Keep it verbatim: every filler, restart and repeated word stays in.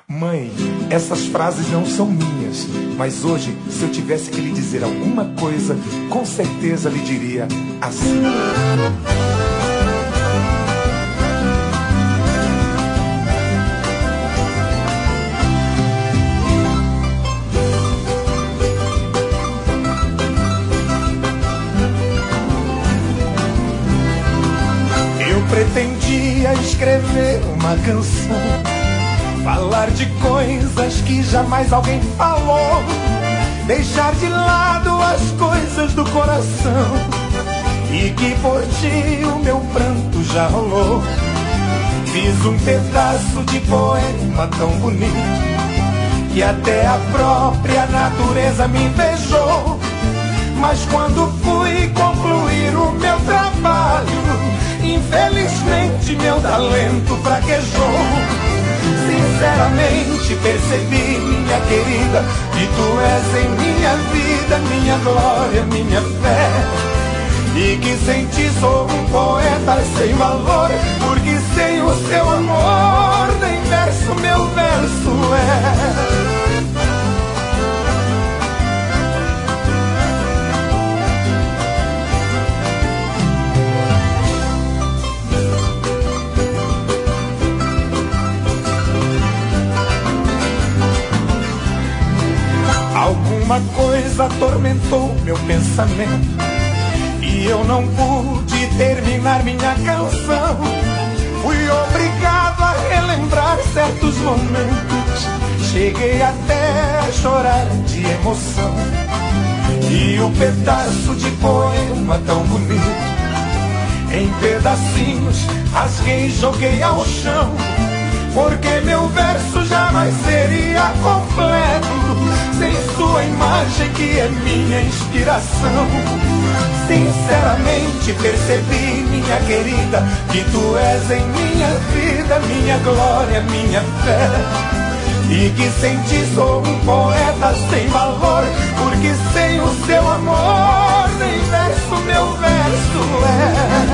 Mãe, essas frases não são minhas, mas hoje, se eu tivesse que lhe dizer alguma coisa, com certeza lhe diria assim. Eu pretendia escrever uma canção, falar de coisas que jamais alguém falou, deixar de lado as coisas do coração, e que por ti o meu pranto já rolou. Fiz um pedaço de poema tão bonito que até a própria natureza me invejou. Mas quando fui concluir o meu trabalho, infelizmente meu talento fraquejou. Sinceramente percebi, minha querida, que tu és em minha vida, minha glória, minha fé, e que sem ti sou um poeta sem valor, porque sem o seu amor nem verso meu verso é. Alguma coisa atormentou meu pensamento e eu não pude terminar minha canção. Fui obrigado a relembrar certos momentos, cheguei até a chorar de emoção. E o pedaço de poema tão bonito, em pedacinhos rasguei e joguei ao chão, porque meu verso jamais seria completo sem sua imagem, que é minha inspiração. Sinceramente percebi, minha querida, que tu és em minha vida, minha glória, minha fé, e que sem ti sou um poeta sem valor, porque sem o seu amor nem verso meu verso é.